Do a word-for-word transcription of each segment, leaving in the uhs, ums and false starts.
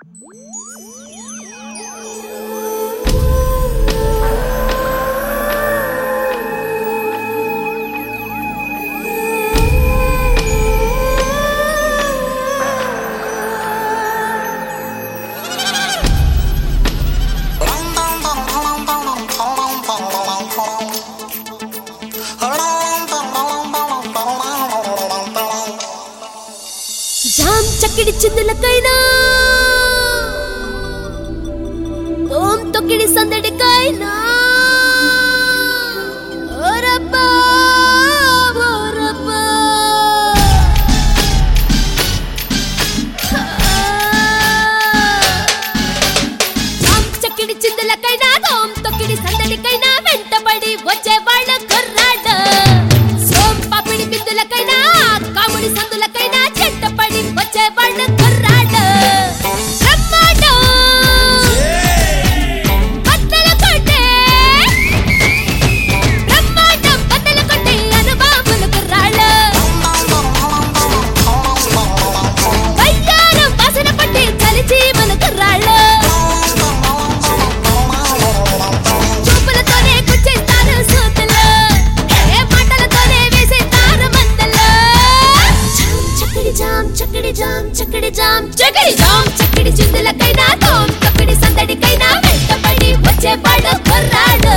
jam చక్కిడి చిందులకైనా తోం తొక్కిడి సందడికైనా ఓరబ్బా ఓరబ్బా jam చక్కిడి చిందులకైనా తోం తొక్కిడి సందడికైనా వెంటబడి వచ్చేవాళ్ళ కుర్రాడు సోం పాపిడి బిందులకైనా కాముడి సందులకైనా చెట్టపడి వచ్చేవాళ్ళ కుర్రాడు బ్రహ్మాండం బద్దలు కొట్టే బ్రహ్మాండం బద్దలు కొట్టే అనుభావులు కుర్రాళ్ళు వయ్యారం వాసన పట్టి చలిచీమల కుర్రాళ్ళు చూపులతోనే గుచ్చేస్తారు సూతులు ఏ మాటలతోనే వేసేస్తారు మందలు చక్కడి జామ్ చక్కడి జామ్ చక్కడి జామ్ చక్కడి జామ్ చక్కడి చిందులకైనా తోం తొక్కడి సందడికైనా వెంటబడి వచ్చేవాడు కుర్రాడు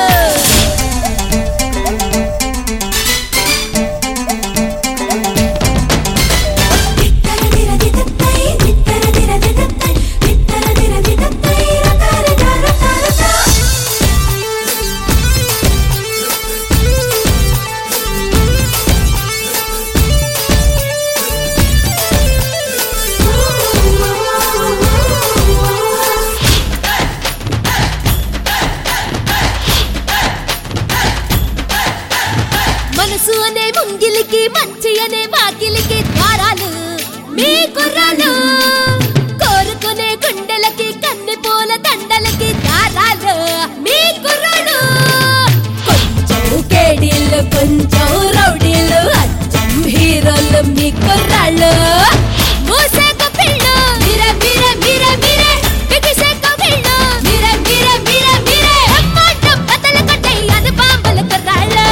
మనసు అనే ముంగిలికి మంచి అనే వాకిలికి ద్వారాలు మీ కుర్రాలు కోరుకునే గుండెలకి కన్నె పూల దండలకి దారాలు మీ కుర్రాలు కొంచెం కేడీలు కొంచెం రౌడీలు అచ్చం హీరోలు మీ కుర్రాళ్ళు మూసేక పిళ్ళు మీరే మీరే మీరే మీరే బిగిసేక పిళ్ళు మీరే మీరే మీరే మీరే బ్రహ్మాండం బద్దలు కొట్టే అనుభావుల కుర్రాళ్ళు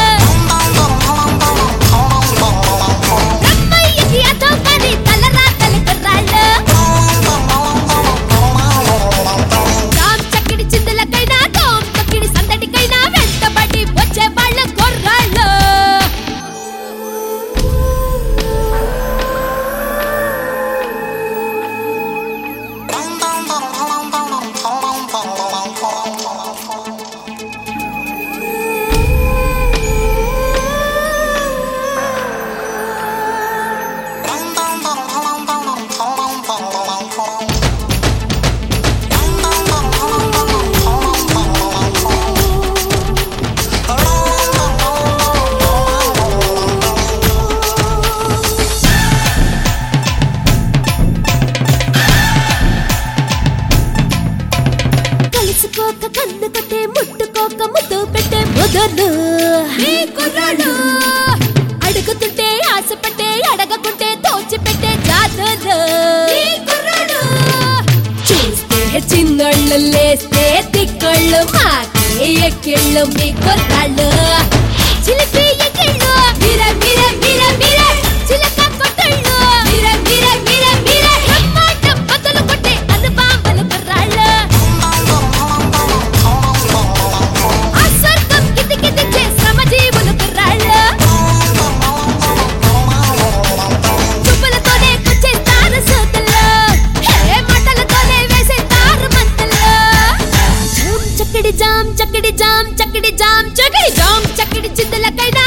బ్రహ్మయ్యకి అర్థం కాని తలరాతల కుర్రాళ్ళు జామ్ చక్కిడి చిందులకైనా తోం తొక్కిడి సందడికైనా వెంటబడి వచ్చేవాళ్ళ కుర్రాళ్ళు కలుసుకోక కన్ను కొట్టే ముట్టుకోక ముద్దు పెట్టే మొదలు మీ కుర్రాడు అడుగుతుంటే ఆశ పట్టే అడగకుంటే తోచి పెట్టే జాతులు మీ కుర్రాడు చూస్తే చిన్నోళ్ళు లేస్తే తిక్కళ్ళు మాకే ఎక్కిళ్ళు మీ కుర్రాళ్ళు చిలిపి ఎక్కిళ్ళు మీరే మీరే మీరే మీరే చిలక కొట్టళ్ళు మీరే మీరే మీరే మీరే బ్రహ్మాండం బద్దలు కొట్టే అనుభావుల కుర్రాళ్ళు ఆ స్వర్గం కిందికి తెచ్చే శ్రమజీవుల కుర్రాళ్ళు చూపులతోనే గుచ్చేస్తారు సూతులు ఏ మాటలతోనే వేసేస్తారు మంతలు జామ్ చక్కడి జామ్ చక్కడి జామ్ చక్కడి జామ్ చక్కడి జామ్ చక్కడి చిందులకైనా